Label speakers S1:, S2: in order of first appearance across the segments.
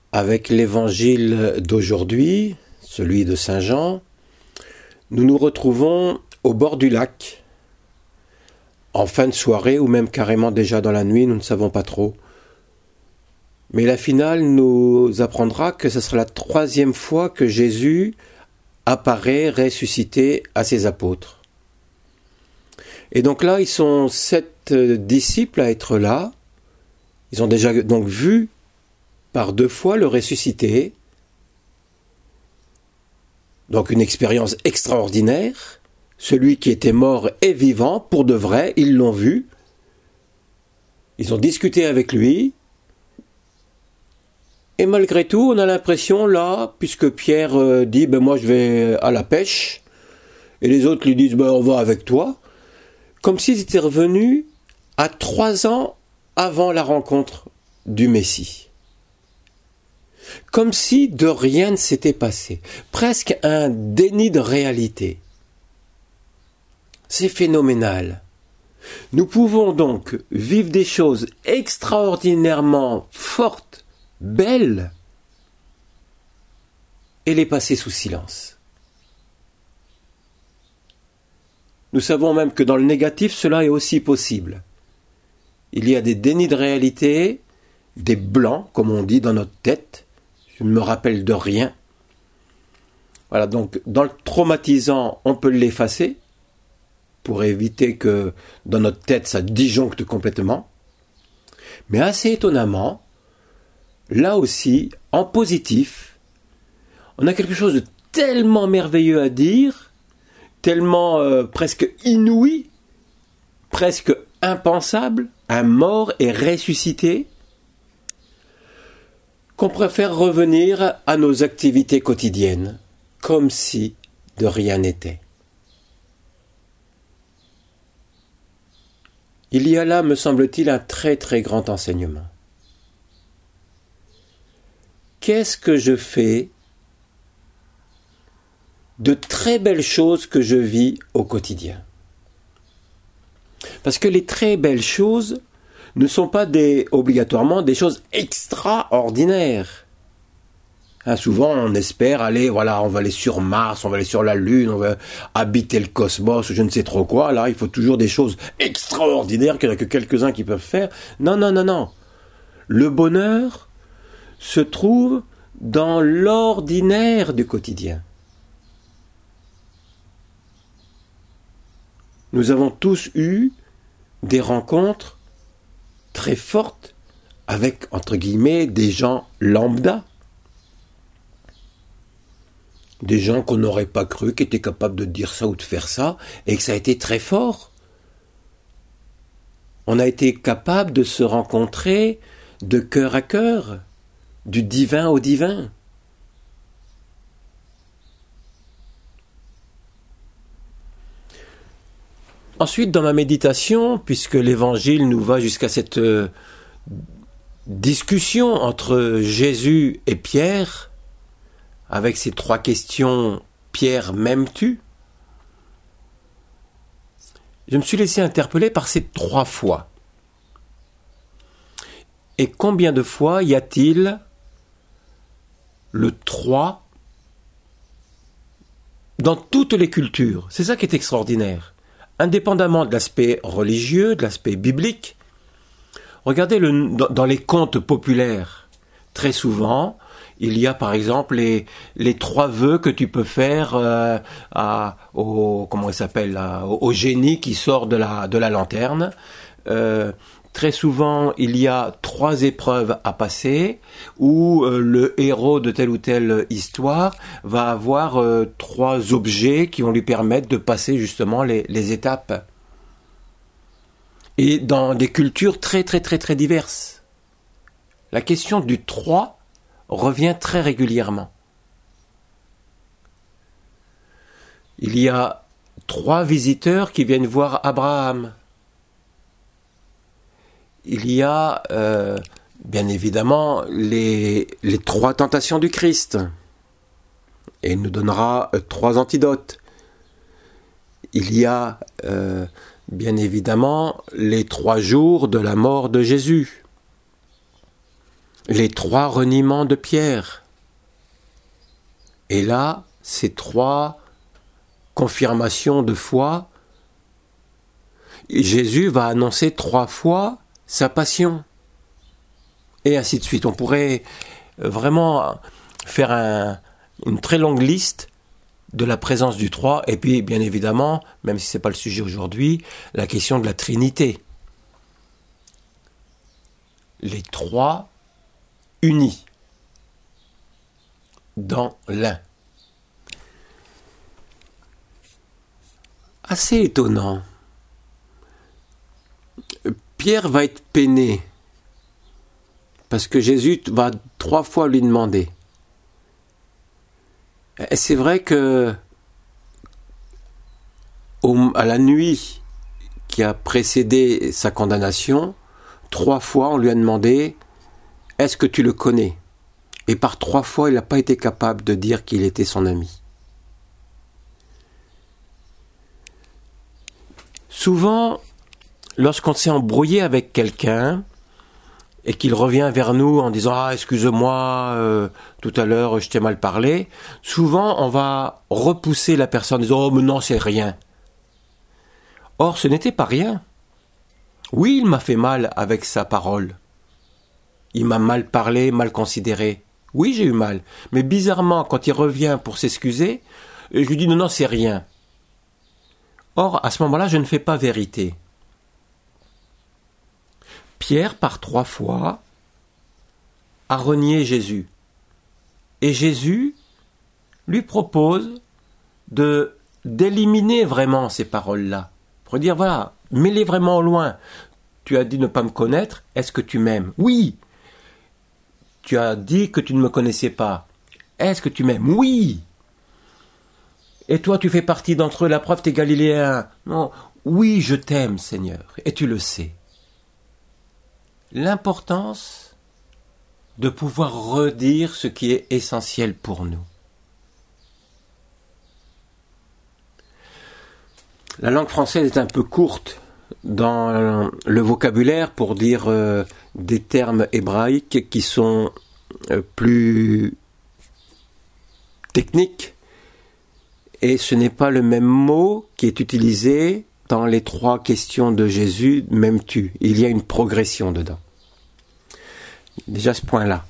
S1: Avec l'évangile d'aujourd'hui, celui de Saint Jean, nous nous retrouvons au bord du lac, en fin de soirée ou même carrément déjà dans la nuit, nous ne savons pas trop. Mais la finale nous apprendra que ce sera la 3e fois que Jésus apparaît ressuscité à ses apôtres. Et donc là, ils sont 7 disciples à être là. Ils ont déjà donc vu par 2 fois le ressuscité. Donc une expérience extraordinaire. Celui qui était mort est vivant, pour de vrai, ils l'ont vu. Ils ont discuté avec lui. Et malgré tout, on a l'impression là, puisque Pierre dit moi je vais à la pêche, et les autres lui disent on va avec toi, comme s'ils étaient revenus à 3 ans avant la rencontre du Messie. Comme si de rien ne s'était passé. Presque un déni de réalité. C'est phénoménal. Nous pouvons donc vivre des choses extraordinairement fortes, belles, et les passer sous silence. Nous savons même que dans le négatif, cela est aussi possible. Il y a des dénis de réalité, des blancs, comme on dit dans notre tête. Je ne me rappelle de rien. Voilà, donc dans le traumatisant, on peut l'effacer pour éviter que dans notre tête ça disjoncte complètement. Mais assez étonnamment, là aussi, en positif, on a quelque chose de tellement merveilleux à dire, tellement presque inouï, presque impensable, un mort est ressuscité, qu'on préfère revenir à nos activités quotidiennes, comme si de rien n'était. Il y a là, me semble-t-il, un très très grand enseignement. Qu'est-ce que je fais de très belles choses que je vis au quotidien? Parce que les très belles choses ne sont pas obligatoirement des choses extraordinaires. Souvent, on espère on va aller sur Mars, on va aller sur la Lune, on va habiter le cosmos, je ne sais trop quoi. Là, il faut toujours des choses extraordinaires qu'il n'y en a que quelques-uns qui peuvent faire. Non. Le bonheur se trouve dans l'ordinaire du quotidien. Nous avons tous eu des rencontres très fortes avec, entre guillemets, des gens lambda. Des gens qu'on n'aurait pas cru, qui étaient capables de dire ça ou de faire ça, et que ça a été très fort. On a été capable de se rencontrer de cœur à cœur, du divin au divin. Ensuite, dans ma méditation, puisque l'Évangile nous va jusqu'à cette discussion entre Jésus et Pierre, avec ces 3 questions, Pierre, m'aimes-tu? Je me suis laissé interpeller par ces 3 fois. Et combien de fois y a-t-il le 3 dans toutes les cultures? C'est ça qui est extraordinaire. Indépendamment de l'aspect religieux, de l'aspect biblique, regardez dans les contes populaires, très souvent, il y a par exemple les 3 vœux que tu peux faire au génie qui sort de la lanterne. Très souvent, il y a 3 épreuves à passer où le héros de telle ou telle histoire va avoir 3 objets qui vont lui permettre de passer justement les étapes. Et dans des cultures très très très très diverses. La question du 3 revient très régulièrement. Il y a 3 visiteurs qui viennent voir Abraham. Il y a bien évidemment les 3 tentations du Christ. Et il nous donnera 3 antidotes. Il y a bien évidemment les 3 jours de la mort de Jésus. les 3 reniements de Pierre. Et là, ces 3 confirmations de foi, Jésus va annoncer 3 fois sa passion. Et ainsi de suite. On pourrait vraiment faire une très longue liste de la présence du 3, et puis bien évidemment, même si ce n'est pas le sujet aujourd'hui, la question de la Trinité. Les 3 unis dans l'un. Assez étonnant. Pierre va être peiné parce que Jésus va 3 fois lui demander. Et c'est vrai que à la nuit qui a précédé sa condamnation, 3 fois on lui a demandé « Est-ce que tu le connais ?» Et par 3 fois, il n'a pas été capable de dire qu'il était son ami. Souvent, lorsqu'on s'est embrouillé avec quelqu'un et qu'il revient vers nous en disant « Ah, excuse-moi, tout à l'heure, je t'ai mal parlé », souvent, on va repousser la personne en disant « Oh, mais non, c'est rien ». Or, ce n'était pas rien. Oui, il m'a fait mal avec sa parole. Il m'a mal parlé, mal considéré. Oui, j'ai eu mal. Mais bizarrement, quand il revient pour s'excuser, je lui dis « Non, non, c'est rien ». Or, à ce moment-là, je ne fais pas vérité. Pierre, par 3 fois, a renié Jésus. Et Jésus lui propose d'éliminer vraiment ces paroles-là. Pour dire, voilà, mets-les vraiment au loin. Tu as dit ne pas me connaître, est-ce que tu m'aimes ? Oui. Tu as dit que tu ne me connaissais pas. Est-ce que tu m'aimes ? Oui. Et toi, tu fais partie d'entre eux, la preuve, t'es galiléen. Non. Oui, je t'aime, Seigneur, et tu le sais. L'importance de pouvoir redire ce qui est essentiel pour nous. La langue française est un peu courte dans le vocabulaire pour dire des termes hébraïques qui sont plus techniques, et ce n'est pas le même mot qui est utilisé dans les 3 questions de Jésus, m'aimes-tu ? Il y a une progression dedans. Déjà ce point-là.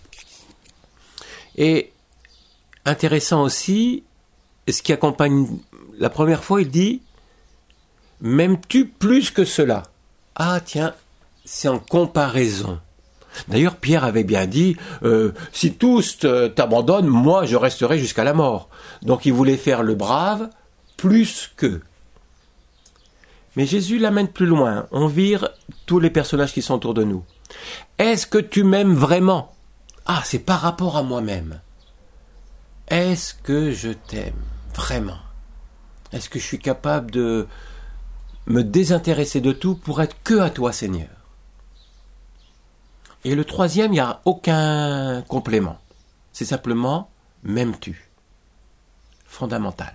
S1: Et intéressant aussi, ce qui accompagne la première fois, il dit « M'aimes-tu plus que cela ?» Ah tiens, c'est en comparaison. D'ailleurs, Pierre avait bien dit « Si tous t'abandonnent, moi je resterai jusqu'à la mort. » Donc il voulait faire le brave plus qu'eux. Mais Jésus l'amène plus loin. On vire tous les personnages qui sont autour de nous. Est-ce que tu m'aimes vraiment ? Ah, c'est par rapport à moi-même. Est-ce que je t'aime vraiment ? Est-ce que je suis capable de me désintéresser de tout pour être que à toi, Seigneur ? Et le 3e, il n'y a aucun complément. C'est simplement « m'aimes-tu » ? Fondamental.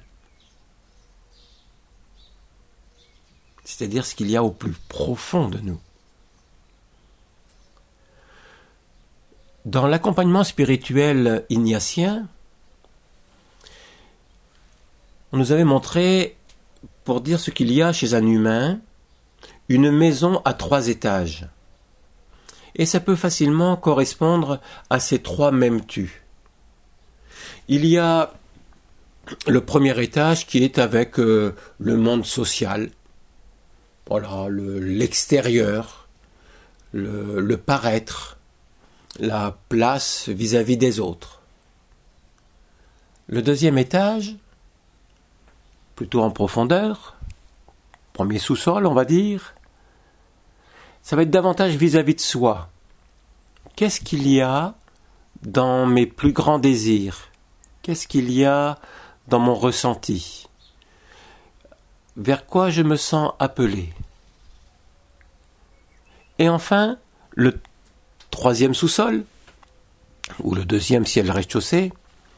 S1: C'est-à-dire ce qu'il y a au plus profond de nous. Dans l'accompagnement spirituel ignatien, on nous avait montré, pour dire ce qu'il y a chez un humain, une maison à 3 étages. Et ça peut facilement correspondre à ces 3 m'aimes-tu. Il y a le premier étage qui est avec le monde social. Voilà, l'extérieur, le paraître, la place vis-à-vis des autres. Le 2e étage, plutôt en profondeur, premier sous-sol, on va dire, ça va être davantage vis-à-vis de soi. Qu'est-ce qu'il y a dans mes plus grands désirs ? Qu'est-ce qu'il y a dans mon ressenti ? Vers quoi je me sens appelé ? Et enfin, le 3e sous-sol, ou le 2e si elle rez-de-chaussée,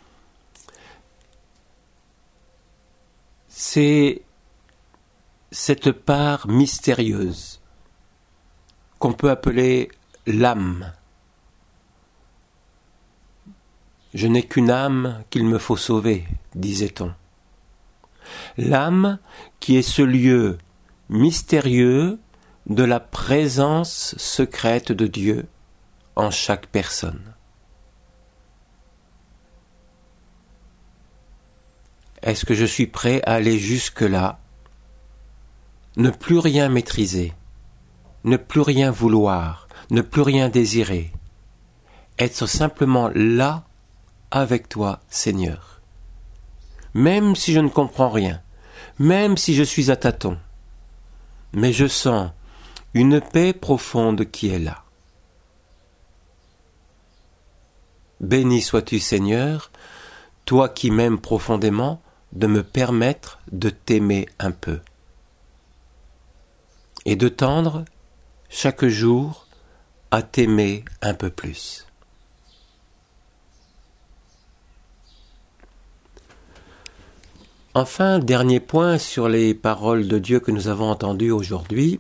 S1: c'est cette part mystérieuse qu'on peut appeler l'âme. je n'ai qu'une âme qu'il me faut sauver, disait-on. L'âme qui est ce lieu mystérieux de la présence secrète de Dieu en chaque personne. Est-ce que je suis prêt à aller jusque-là? Ne plus rien maîtriser, ne plus rien vouloir, ne plus rien désirer. Être simplement là avec toi, Seigneur. Même si je ne comprends rien, même si je suis à tâtons, mais je sens une paix profonde qui est là. Béni sois-tu, Seigneur, toi qui m'aimes profondément, de me permettre de t'aimer un peu et de tendre chaque jour à t'aimer un peu plus. Enfin, dernier point sur les paroles de Dieu que nous avons entendues aujourd'hui,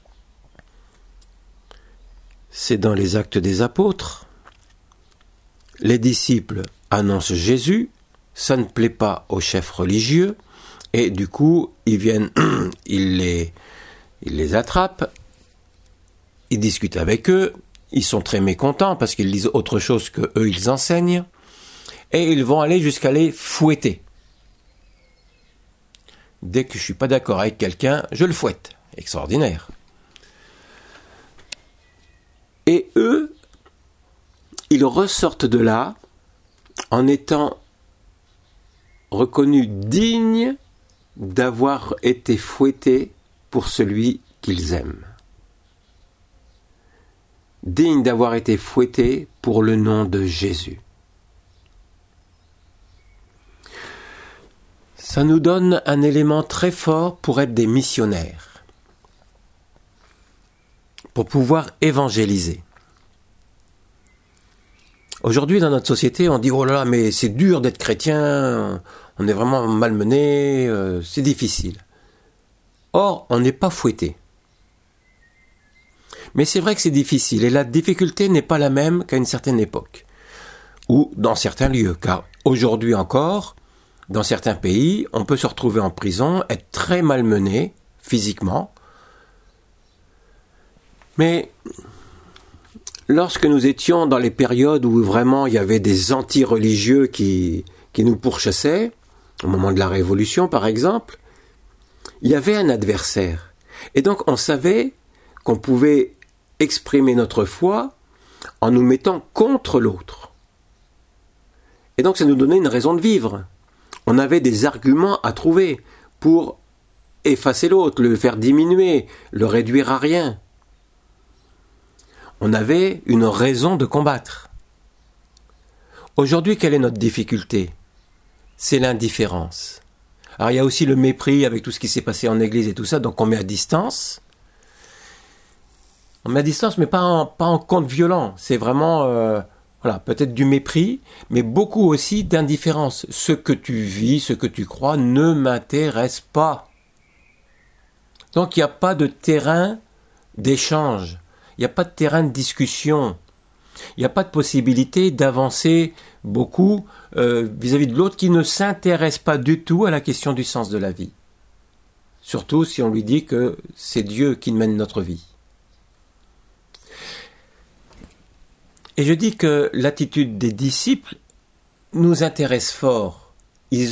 S1: c'est dans les Actes des Apôtres. Les disciples annoncent Jésus, ça ne plaît pas aux chefs religieux, et du coup, ils viennent, ils les attrapent, ils discutent avec eux, ils sont très mécontents parce qu'ils lisent autre chose que eux ils enseignent, et ils vont aller jusqu'à les fouetter. Dès que je suis pas d'accord avec quelqu'un, je le fouette. Extraordinaire. Et eux, ils ressortent de là en étant reconnus dignes d'avoir été fouettés pour celui qu'ils aiment. Dignes d'avoir été fouettés pour le nom de Jésus. Ça nous donne un élément très fort pour être des missionnaires, pour pouvoir évangéliser. Aujourd'hui, dans notre société, on dit « Oh là là, mais c'est dur d'être chrétien, on est vraiment malmené, c'est difficile. » Or, on n'est pas fouetté. Mais c'est vrai que c'est difficile, et la difficulté n'est pas la même qu'à une certaine époque, ou dans certains lieux, car aujourd'hui encore, dans certains pays, on peut se retrouver en prison, être très malmené physiquement. Mais lorsque nous étions dans les périodes où vraiment il y avait des anti-religieux qui nous pourchassaient, au moment de la Révolution par exemple, il y avait un adversaire. Et donc on savait qu'on pouvait exprimer notre foi en nous mettant contre l'autre. Et donc ça nous donnait une raison de vivre. On avait des arguments à trouver pour effacer l'autre, le faire diminuer, le réduire à rien. On avait une raison de combattre. Aujourd'hui, quelle est notre difficulté? C'est l'indifférence. Alors il y a aussi le mépris avec tout ce qui s'est passé en église et tout ça, donc on met à distance. On met à distance, mais pas en compte violent. C'est vraiment... Voilà, peut-être du mépris, mais beaucoup aussi d'indifférence. Ce que tu vis, ce que tu crois ne m'intéresse pas. Donc il n'y a pas de terrain d'échange, il n'y a pas de terrain de discussion, il n'y a pas de possibilité d'avancer beaucoup vis-à-vis de l'autre qui ne s'intéresse pas du tout à la question du sens de la vie. Surtout si on lui dit que c'est Dieu qui mène notre vie. Et je dis que l'attitude des disciples nous intéresse fort. Ils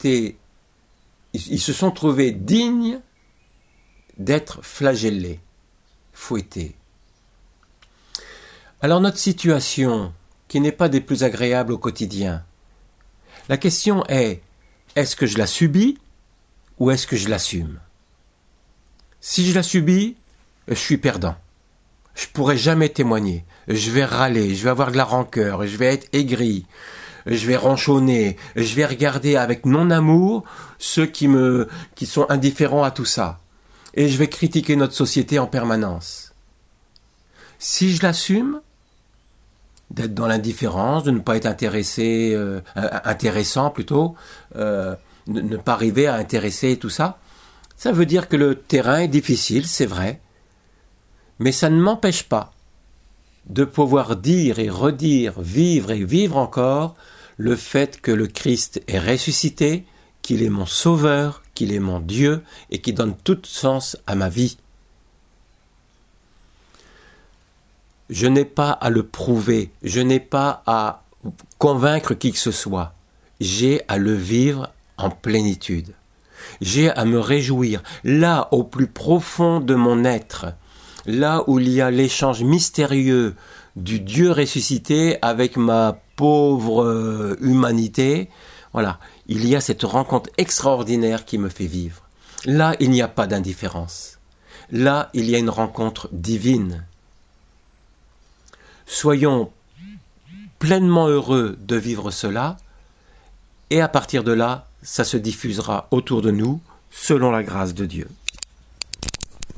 S1: se sont trouvés dignes d'être flagellés, fouettés. Alors notre situation, qui n'est pas des plus agréables au quotidien, la question est-ce que je la subis ou est-ce que je l'assume? Si je la subis, je suis perdant. Je pourrai jamais témoigner. Je vais râler, je vais avoir de la rancœur, je vais être aigri, je vais ronchonner, je vais regarder avec non-amour ceux qui sont indifférents à tout ça. Et je vais critiquer notre société en permanence. Si je l'assume, d'être dans l'indifférence, de ne pas être intéressant plutôt, ne pas arriver à intéresser tout ça, ça veut dire que le terrain est difficile, c'est vrai. Mais ça ne m'empêche pas de pouvoir dire et redire, vivre et vivre encore le fait que le Christ est ressuscité, qu'il est mon sauveur, qu'il est mon Dieu et qui donne tout sens à ma vie. Je n'ai pas à le prouver, je n'ai pas à convaincre qui que ce soit. J'ai à le vivre en plénitude. J'ai à me réjouir, là au plus profond de mon être, là où il y a l'échange mystérieux du Dieu ressuscité avec ma pauvre humanité. Voilà, il y a cette rencontre extraordinaire qui me fait vivre. Là, il n'y a pas d'indifférence. Là, il y a une rencontre divine. Soyons pleinement heureux de vivre cela, et à partir de là, ça se diffusera autour de nous, selon la grâce de Dieu.